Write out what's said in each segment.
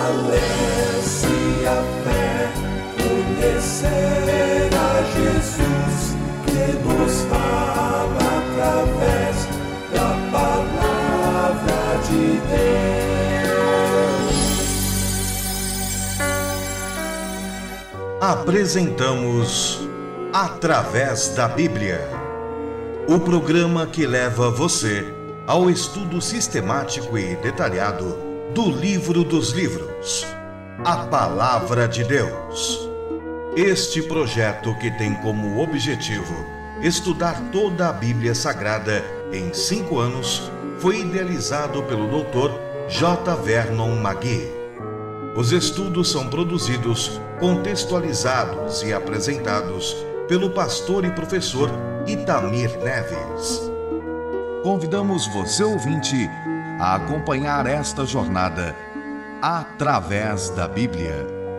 fortalece a fé, conhecer a Jesus, que nos fala através da palavra de Deus. Apresentamos Através da Bíblia, o programa que leva você ao estudo sistemático e detalhado do livro dos livros, a Palavra de Deus. Este projeto, que tem como objetivo estudar toda a Bíblia Sagrada em 5 anos, foi idealizado pelo Dr. J. Vernon Magui. Os estudos são produzidos, contextualizados e apresentados pelo pastor e professor Itamir Neves. Convidamos você, ouvinte, a acompanhar esta jornada através da Bíblia.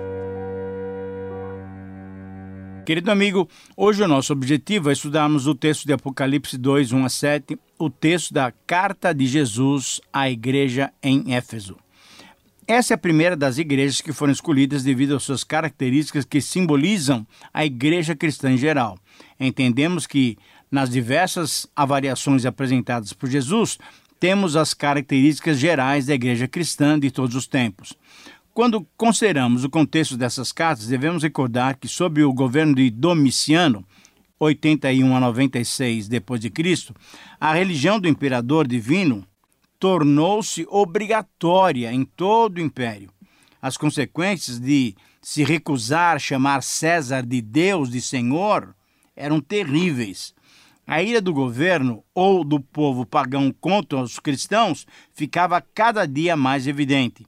Querido amigo, hoje o nosso objetivo é estudarmos o texto de Apocalipse 2, 1 a 7, o texto da Carta de Jesus à igreja em Éfeso. Essa é a primeira das igrejas que foram escolhidas devido às suas características que simbolizam a igreja cristã em geral. Entendemos que nas diversas avaliações apresentadas por Jesus, temos as características gerais da igreja cristã de todos os tempos. Quando consideramos o contexto dessas cartas, devemos recordar que sob o governo de Domiciano, 81 a 96 d.C., a religião do imperador divino tornou-se obrigatória em todo o império. As consequências de se recusar a chamar César de Deus, de Senhor, eram terríveis. A ira do governo ou do povo pagão contra os cristãos ficava cada dia mais evidente.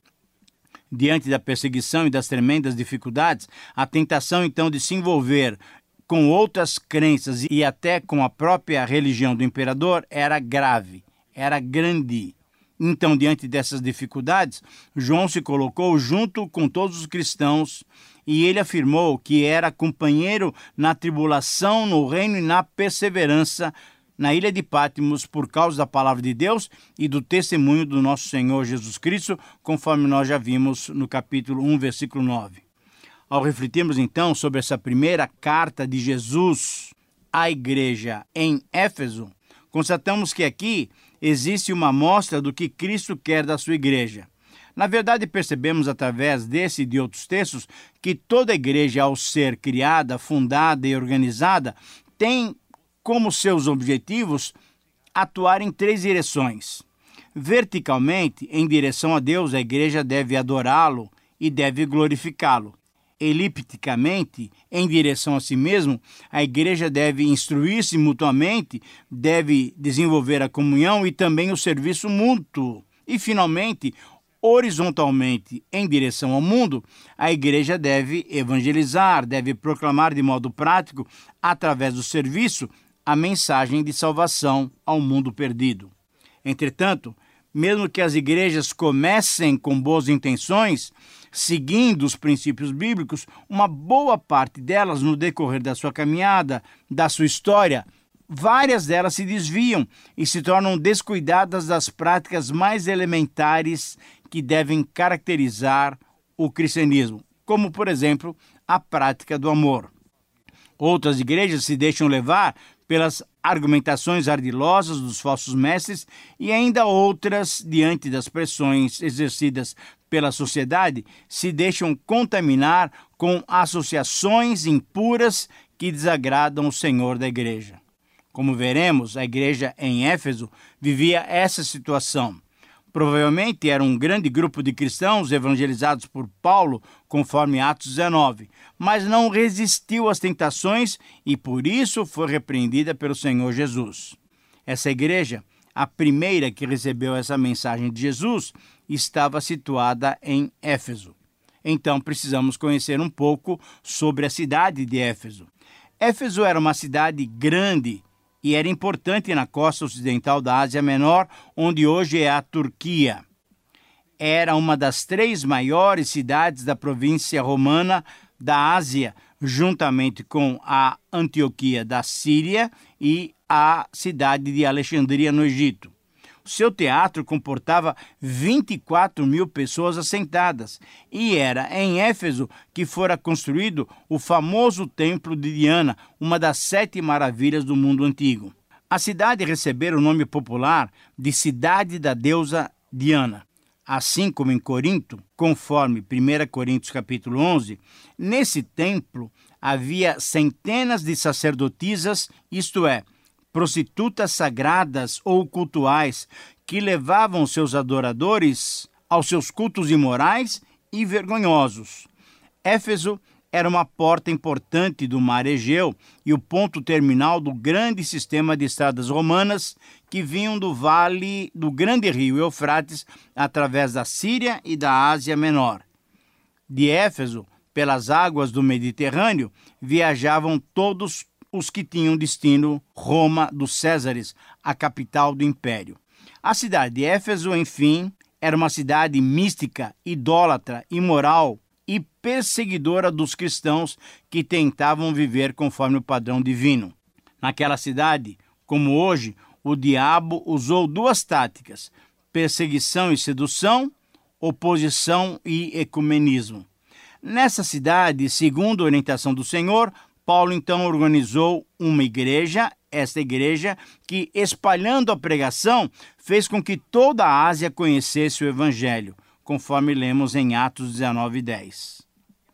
Diante da perseguição e das tremendas dificuldades, a tentação então de se envolver com outras crenças e até com a própria religião do imperador era grave, era grande. Então, diante dessas dificuldades, João se colocou junto com todos os cristãos e ele afirmou que era companheiro na tribulação, no reino e na perseverança na ilha de Patmos por causa da palavra de Deus e do testemunho do nosso Senhor Jesus Cristo, conforme nós já vimos no capítulo 1, versículo 9. Ao refletirmos então sobre essa primeira carta de Jesus à igreja em Éfeso, constatamos que aqui existe uma amostra do que Cristo quer da sua igreja. Na verdade, percebemos através desse e de outros textos que toda igreja, ao ser criada, fundada e organizada, tem como seus objetivos atuar em 3 direções. Verticalmente, em direção a Deus, a igreja deve adorá-lo e deve glorificá-lo. Elipticamente, em direção a si mesmo, a igreja deve instruir-se mutuamente, deve desenvolver a comunhão e também o serviço mútuo. E, finalmente, horizontalmente, em direção ao mundo, a igreja deve evangelizar, deve proclamar de modo prático, através do serviço, a mensagem de salvação ao mundo perdido. Entretanto, mesmo que as igrejas comecem com boas intenções, seguindo os princípios bíblicos, uma boa parte delas, no decorrer da sua caminhada, da sua história, várias delas se desviam e se tornam descuidadas das práticas mais elementares que devem caracterizar o cristianismo, como, por exemplo, a prática do amor. Outras igrejas se deixam levar pelas argumentações ardilosas dos falsos mestres e ainda outras, diante das pressões exercidas pela sociedade, se deixam contaminar com associações impuras que desagradam o Senhor da igreja. Como veremos, a igreja em Éfeso vivia essa situação. Provavelmente era um grande grupo de cristãos evangelizados por Paulo, conforme Atos 19, mas não resistiu às tentações e por isso foi repreendida pelo Senhor Jesus. Essa igreja, a primeira que recebeu essa mensagem de Jesus, estava situada em Éfeso. Então precisamos conhecer um pouco sobre a cidade de Éfeso. Éfeso era uma cidade grande e era importante na costa ocidental da Ásia Menor, onde hoje é a Turquia. Era uma das 3 maiores cidades da província romana da Ásia, juntamente com a Antioquia da Síria e a cidade de Alexandria, no Egito. Seu teatro comportava 24 mil pessoas assentadas e era em Éfeso que fora construído o famoso Templo de Diana, uma das 7 maravilhas do mundo antigo. A cidade recebera o nome popular de Cidade da Deusa Diana. Assim como em Corinto, conforme 1 Coríntios capítulo 11, nesse templo havia centenas de sacerdotisas, isto é, prostitutas sagradas ou cultuais, que levavam seus adoradores aos seus cultos imorais e vergonhosos. Éfeso era uma porta importante do mar Egeu e o ponto terminal do grande sistema de estradas romanas que vinham do vale do grande rio Eufrates através da Síria e da Ásia Menor. De Éfeso, pelas águas do Mediterrâneo, viajavam todos os que tinham destino Roma dos Césares, a capital do império. A cidade de Éfeso, enfim, era uma cidade mística, idólatra, imoral e perseguidora dos cristãos que tentavam viver conforme o padrão divino. Naquela cidade, como hoje, o diabo usou 2 táticas: perseguição e sedução, oposição e ecumenismo. Nessa cidade, segundo a orientação do Senhor, Paulo então organizou uma igreja, esta igreja que, espalhando a pregação, fez com que toda a Ásia conhecesse o Evangelho, conforme lemos em Atos 19:10.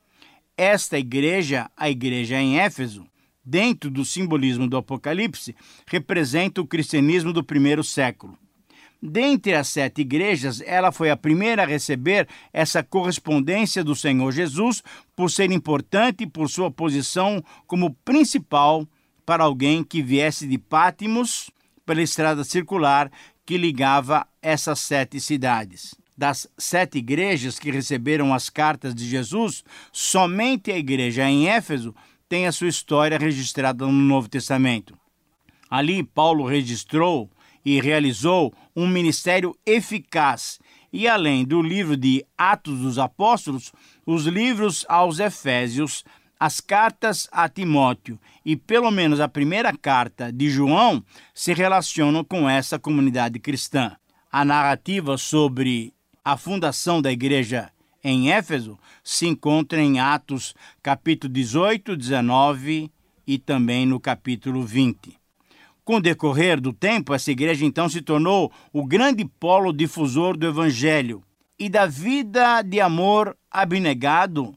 Esta igreja, a igreja em Éfeso, dentro do simbolismo do Apocalipse, representa o cristianismo do primeiro século. Dentre as 7 igrejas, ela foi a primeira a receber essa correspondência do Senhor Jesus, por ser importante por sua posição como principal para alguém que viesse de Pátimos pela estrada circular que ligava essas 7 cidades. Das 7 igrejas que receberam as cartas de Jesus, somente a igreja em Éfeso tem a sua história registrada no Novo Testamento. Ali, Paulo registrou e realizou um ministério eficaz. E além do livro de Atos dos Apóstolos, os livros aos Efésios, as cartas a Timóteo e pelo menos a primeira carta de João se relacionam com essa comunidade cristã. A narrativa sobre a fundação da igreja em Éfeso se encontra em Atos capítulo 18, 19 e também no capítulo 20. Com o decorrer do tempo, essa igreja então se tornou o grande polo difusor do Evangelho e da vida de amor abnegado,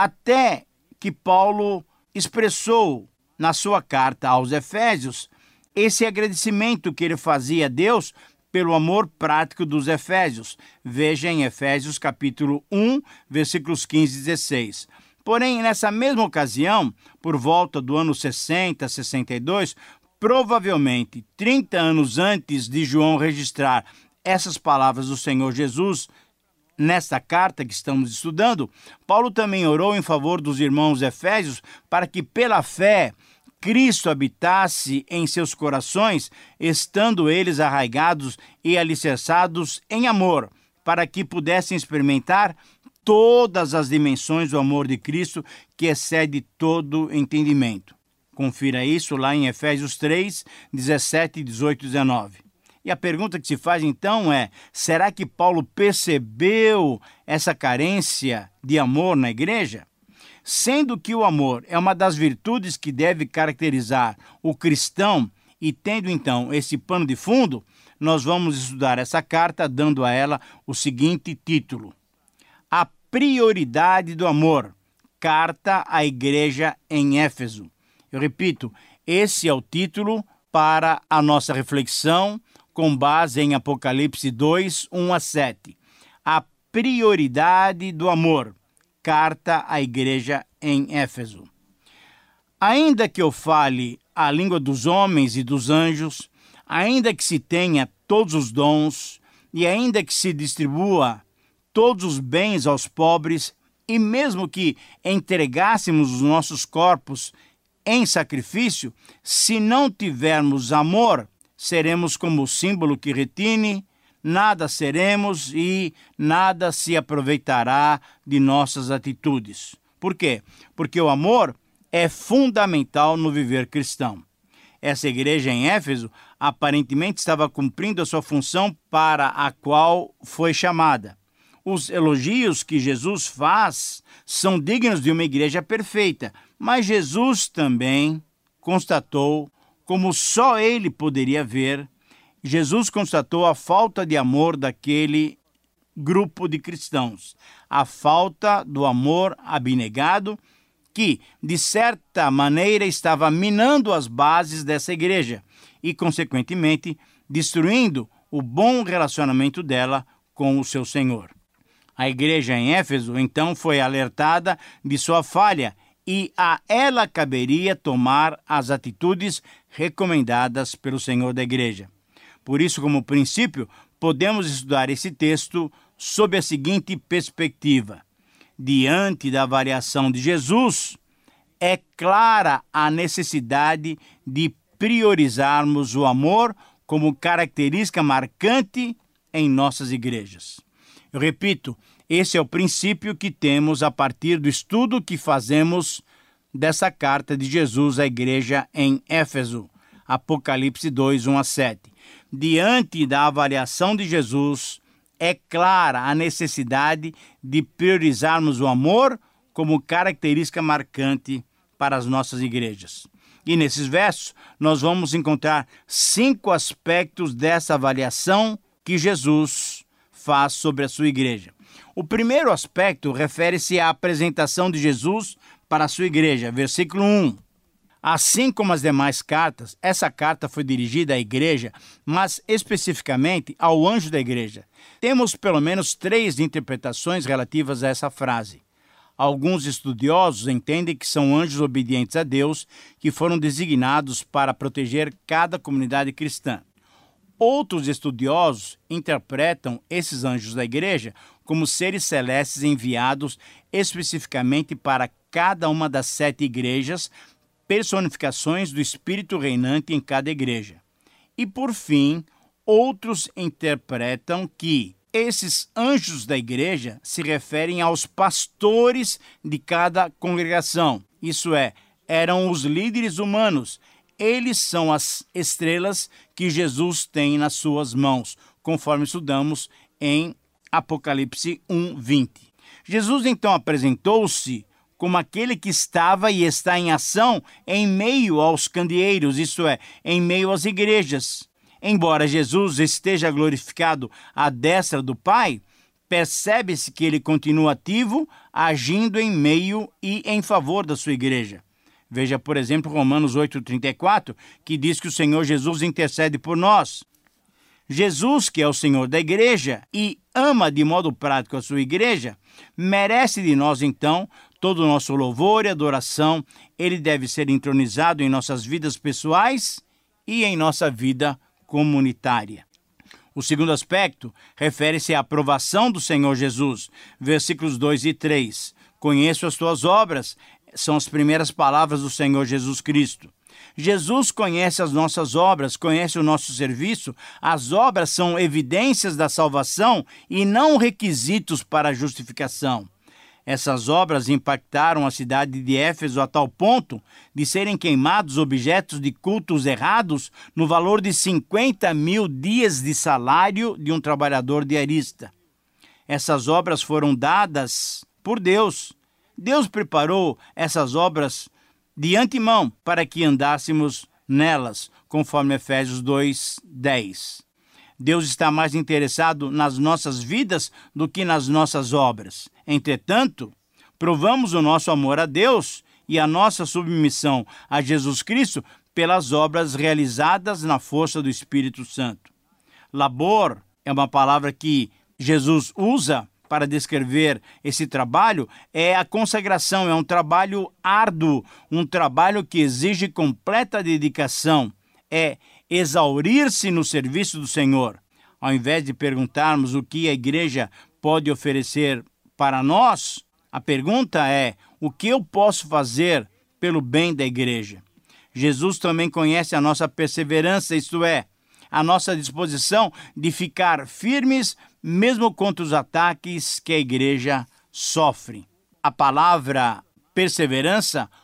até que Paulo expressou na sua carta aos Efésios esse agradecimento que ele fazia a Deus pelo amor prático dos Efésios. Veja em Efésios capítulo 1, versículos 15 e 16. Porém, nessa mesma ocasião, por volta do ano 60, 62, provavelmente 30 anos antes de João registrar essas palavras do Senhor Jesus, nesta carta que estamos estudando, Paulo também orou em favor dos irmãos efésios para que, pela fé, Cristo habitasse em seus corações, estando eles arraigados e alicerçados em amor, para que pudessem experimentar todas as dimensões do amor de Cristo, que excede todo entendimento. Confira isso lá em Efésios 3, 17, 18 e 19. E a pergunta que se faz então é: será que Paulo percebeu essa carência de amor na igreja? Sendo que o amor é uma das virtudes que deve caracterizar o cristão, e tendo então esse pano de fundo, nós vamos estudar essa carta dando a ela o seguinte título: A prioridade do amor, carta à igreja em Éfeso. Eu repito, esse é o título para a nossa reflexão com base em Apocalipse 2, 1 a 7. A prioridade do amor, carta à igreja em Éfeso. Ainda que eu fale a língua dos homens e dos anjos, ainda que se tenha todos os dons, e ainda que se distribua todos os bens aos pobres, e mesmo que entregássemos os nossos corpos em sacrifício, se não tivermos amor, seremos como o símbolo que retine, nada seremos e nada se aproveitará de nossas atitudes. Por quê? Porque o amor é fundamental no viver cristão. Essa igreja em Éfeso aparentemente estava cumprindo a sua função para a qual foi chamada. Os elogios que Jesus faz são dignos de uma igreja perfeita, mas Jesus também constatou, como só ele poderia ver, Jesus constatou a falta de amor daquele grupo de cristãos, a falta do amor abnegado que, de certa maneira, estava minando as bases dessa igreja e, consequentemente, destruindo o bom relacionamento dela com o seu Senhor. A igreja em Éfeso, então, foi alertada de sua falha e a ela caberia tomar as atitudes recomendadas pelo Senhor da igreja. Por isso, como princípio, podemos estudar esse texto sob a seguinte perspectiva. Diante da avaliação de Jesus, é clara a necessidade de priorizarmos o amor como característica marcante em nossas igrejas. Eu repito, esse é o princípio que temos a partir do estudo que fazemos dessa carta de Jesus à igreja em Éfeso, Apocalipse 2, 1-7. Diante da avaliação de Jesus, é clara a necessidade de priorizarmos o amor como característica marcante para as nossas igrejas. E nesses versos, nós vamos encontrar 5 aspectos dessa avaliação que Jesus faz sobre a sua igreja. O primeiro aspecto refere-se à apresentação de Jesus para a sua igreja, versículo 1. Assim como as demais cartas, essa carta foi dirigida à igreja, mas especificamente ao anjo da igreja. Temos pelo menos 3 interpretações relativas a essa frase. Alguns estudiosos entendem que são anjos obedientes a Deus que foram designados para proteger cada comunidade cristã. Outros estudiosos interpretam esses anjos da igreja como seres celestes enviados especificamente para cada uma das 7 igrejas, personificações do Espírito reinante em cada igreja. E, por fim, outros interpretam que esses anjos da igreja se referem aos pastores de cada congregação. Isso é, eram os líderes humanos. Eles são as estrelas que Jesus tem nas suas mãos, conforme estudamos em Apocalipse 1:20. Jesus, então, apresentou-se como aquele que estava e está em ação em meio aos candeeiros, isto é, em meio às igrejas. Embora Jesus esteja glorificado à destra do Pai, percebe-se que ele continua ativo, agindo em meio e em favor da sua igreja. Veja, por exemplo, Romanos 8:34, que diz que o Senhor Jesus intercede por nós. Jesus, que é o Senhor da igreja e ama de modo prático a sua igreja, merece de nós, então, todo o nosso louvor e adoração. Ele deve ser entronizado em nossas vidas pessoais e em nossa vida comunitária. O segundo aspecto refere-se à aprovação do Senhor Jesus, versículos 2 e 3. Conheço as tuas obras, são as primeiras palavras do Senhor Jesus Cristo. Jesus conhece as nossas obras, conhece o nosso serviço. As obras são evidências da salvação e não requisitos para a justificação. Essas obras impactaram a cidade de Éfeso a tal ponto de serem queimados objetos de cultos errados no valor de 50.000 dias de salário de um trabalhador diarista. Essas obras foram dadas por Deus. Deus preparou essas obras de antemão para que andássemos nelas, conforme Efésios 2:10. Deus está mais interessado nas nossas vidas do que nas nossas obras. Entretanto, provamos o nosso amor a Deus e a nossa submissão a Jesus Cristo pelas obras realizadas na força do Espírito Santo. Labor é uma palavra que Jesus usa para descrever esse trabalho, é a consagração, é um trabalho árduo, um trabalho que exige completa dedicação, é exaurir-se no serviço do Senhor. Ao invés de perguntarmos o que a igreja pode oferecer para nós, a pergunta é: o que eu posso fazer pelo bem da igreja? Jesus também conhece a nossa perseverança, isto é, a nossa disposição de ficar firmes mesmo contra os ataques que a igreja sofre. A palavra perseverança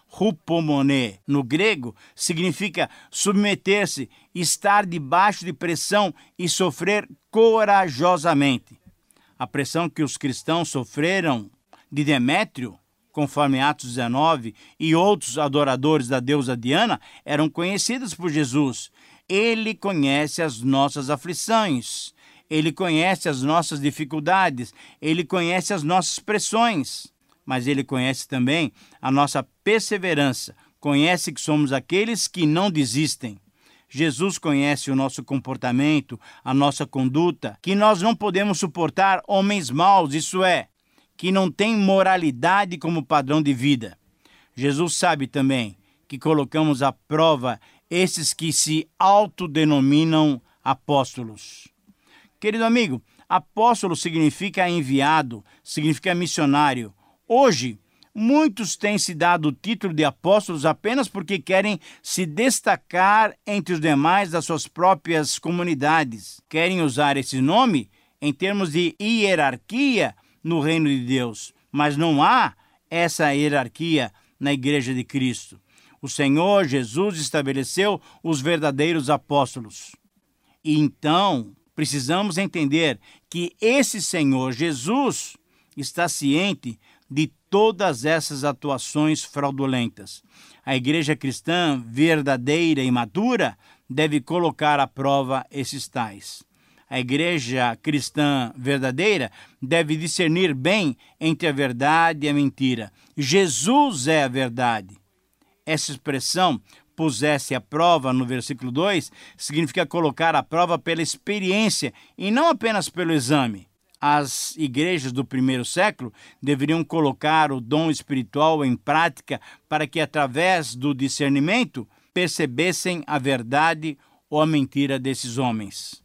hupomone, no grego, significa submeter-se, estar debaixo de pressão e sofrer corajosamente. A pressão que os cristãos sofreram de Demétrio, conforme Atos 19, e outros adoradores da deusa Diana, eram conhecidas por Jesus. Ele conhece as nossas aflições, ele conhece as nossas dificuldades, ele conhece as nossas pressões, mas ele conhece também a nossa perseverança, conhece que somos aqueles que não desistem. Jesus conhece o nosso comportamento, a nossa conduta, que nós não podemos suportar homens maus, isso é, que não têm moralidade como padrão de vida. Jesus sabe também que colocamos à prova esses que se autodenominam apóstolos. Querido amigo, apóstolo significa enviado, significa missionário. Hoje, muitos têm se dado o título de apóstolos apenas porque querem se destacar entre os demais das suas próprias comunidades. Querem usar esse nome em termos de hierarquia no reino de Deus, mas não há essa hierarquia na Igreja de Cristo. O Senhor Jesus estabeleceu os verdadeiros apóstolos. E então, precisamos entender que esse Senhor Jesus está ciente de todas essas atuações fraudulentas. A igreja cristã verdadeira e madura deve colocar à prova esses tais. A igreja cristã verdadeira deve discernir bem entre a verdade e a mentira. Jesus é a verdade. Essa expressão, pusesse à prova, no versículo 2, significa colocar à prova pela experiência e não apenas pelo exame. As igrejas do primeiro século deveriam colocar o dom espiritual em prática para que, através do discernimento, percebessem a verdade ou a mentira desses homens.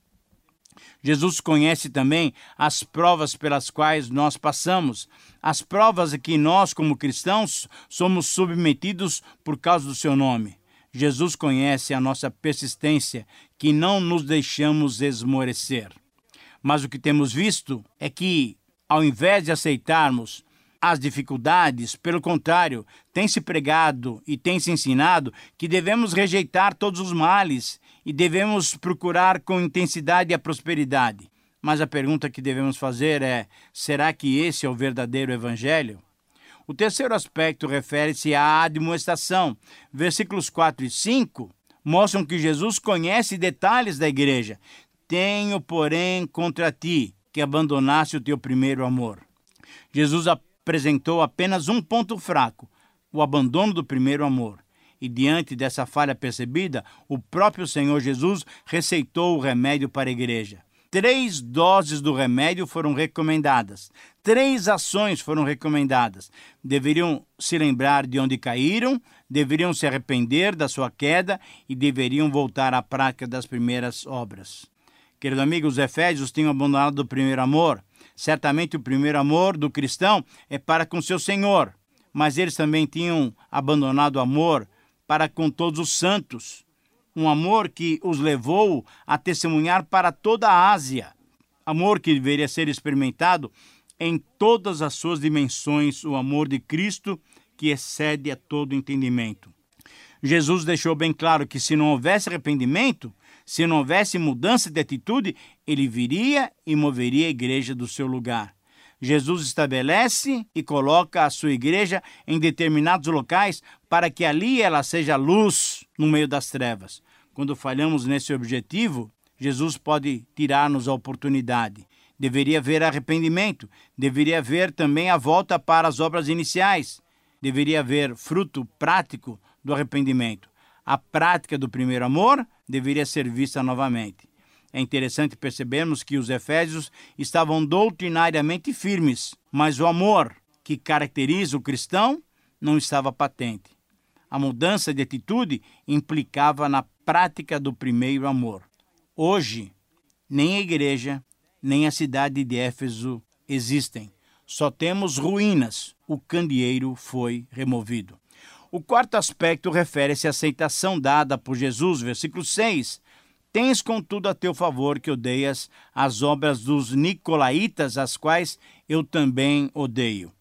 Jesus conhece também as provas pelas quais nós passamos, as provas a que nós, como cristãos, somos submetidos por causa do seu nome. Jesus conhece a nossa persistência, que não nos deixamos esmorecer. Mas o que temos visto é que, ao invés de aceitarmos as dificuldades, pelo contrário, tem se pregado e tem se ensinado que devemos rejeitar todos os males e devemos procurar com intensidade a prosperidade. Mas a pergunta que devemos fazer é: será que esse é o verdadeiro evangelho? O terceiro aspecto refere-se à admoestação. Versículos 4 e 5 mostram que Jesus conhece detalhes da igreja. Tenho, porém, contra ti que abandonasse o teu primeiro amor. Jesus apresentou apenas um ponto fraco, o abandono do primeiro amor. E diante dessa falha percebida, o próprio Senhor Jesus receitou o remédio para a igreja. 3 doses do remédio foram recomendadas. 3 ações foram recomendadas. Deveriam se lembrar de onde caíram, deveriam se arrepender da sua queda e deveriam voltar à prática das primeiras obras. Querido amigo, os efésios tinham abandonado o primeiro amor. Certamente o primeiro amor do cristão é para com seu Senhor, mas eles também tinham abandonado o amor para com todos os santos. Um amor que os levou a testemunhar para toda a Ásia. Amor que deveria ser experimentado em todas as suas dimensões, o amor de Cristo que excede a todo entendimento. Jesus deixou bem claro que se não houvesse arrependimento, se não houvesse mudança de atitude, ele viria e moveria a igreja do seu lugar. Jesus estabelece e coloca a sua igreja em determinados locais para que ali ela seja luz no meio das trevas. Quando falhamos nesse objetivo, Jesus pode tirar-nos a oportunidade. Deveria haver arrependimento, deveria haver também a volta para as obras iniciais, deveria haver fruto prático do arrependimento. A prática do primeiro amor deveria ser vista novamente. É interessante percebermos que os efésios estavam doutrinariamente firmes, mas o amor que caracteriza o cristão não estava patente. A mudança de atitude implicava na prática do primeiro amor. Hoje, nem a igreja, nem a cidade de Éfeso existem. Só temos ruínas. O candeeiro foi removido. O quarto aspecto refere-se à aceitação dada por Jesus, versículo 6. Tens, contudo, a teu favor que odeias as obras dos nicolaítas, as quais eu também odeio.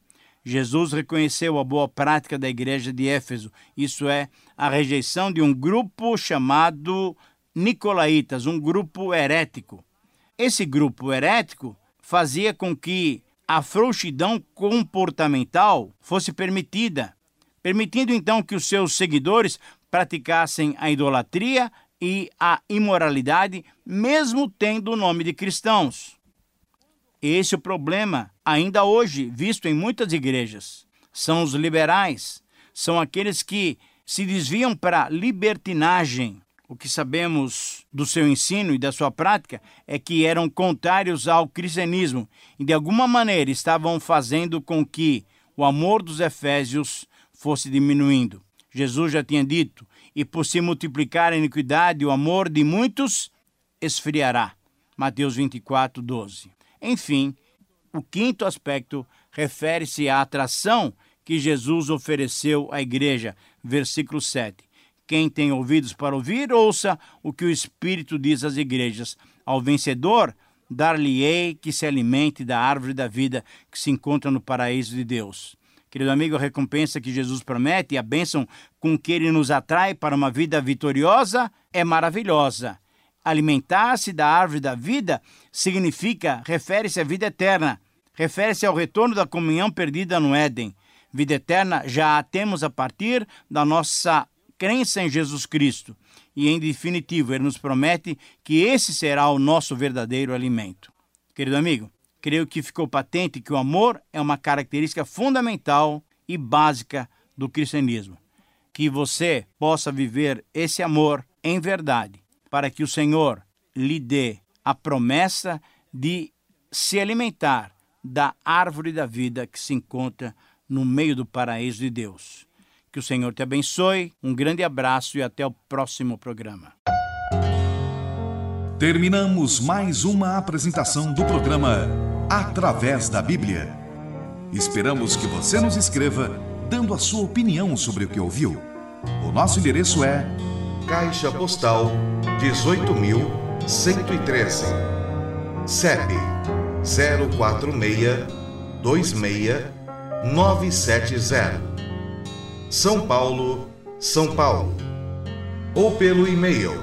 Jesus reconheceu a boa prática da igreja de Éfeso, isso é, a rejeição de um grupo chamado Nicolaítas, um grupo herético. Esse grupo herético fazia com que a frouxidão comportamental fosse permitida, permitindo então que os seus seguidores praticassem a idolatria e a imoralidade, mesmo tendo o nome de cristãos. Esse é o problema, ainda hoje, visto em muitas igrejas. São os liberais, são aqueles que se desviam para a libertinagem. O que sabemos do seu ensino e da sua prática é que eram contrários ao cristianismo e, de alguma maneira, estavam fazendo com que o amor dos efésios fosse diminuindo. Jesus já tinha dito, e por se multiplicar a iniquidade, o amor de muitos esfriará. Mateus 24, 12. Enfim, o quinto aspecto refere-se à atração que Jesus ofereceu à igreja. Versículo 7. Quem tem ouvidos para ouvir, ouça o que o Espírito diz às igrejas. Ao vencedor, dar-lhe-ei que se alimente da árvore da vida que se encontra no paraíso de Deus. Querido amigo, a recompensa que Jesus promete e a bênção com que ele nos atrai para uma vida vitoriosa é maravilhosa. Alimentar-se da árvore da vida refere-se à vida eterna, refere-se ao retorno da comunhão perdida no Éden. Vida eterna já a temos a partir da nossa crença em Jesus Cristo. E, em definitivo, ele nos promete que esse será o nosso verdadeiro alimento. Querido amigo, creio que ficou patente que o amor é uma característica fundamental e básica do cristianismo. Que você possa viver esse amor em verdade, para que o Senhor lhe dê a promessa de se alimentar da árvore da vida que se encontra no meio do paraíso de Deus. Que o Senhor te abençoe, um grande abraço e até o próximo programa. Terminamos mais uma apresentação do programa Através da Bíblia. Esperamos que você nos escreva dando a sua opinião sobre o que ouviu. O nosso endereço é Caixa Postal 18.113, CEP 046269770, São Paulo, São Paulo. Ou pelo e-mail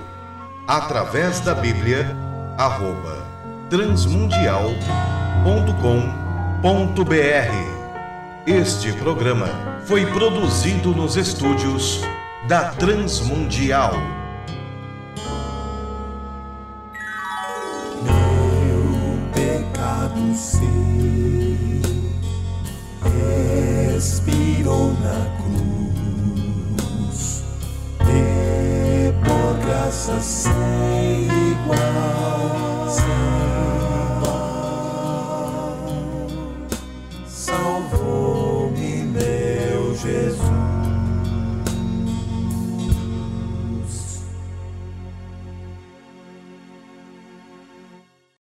atravesdabiblia@transmundial.com.br. Este programa foi produzido nos estúdios da Transmundial. Meu pecado sei.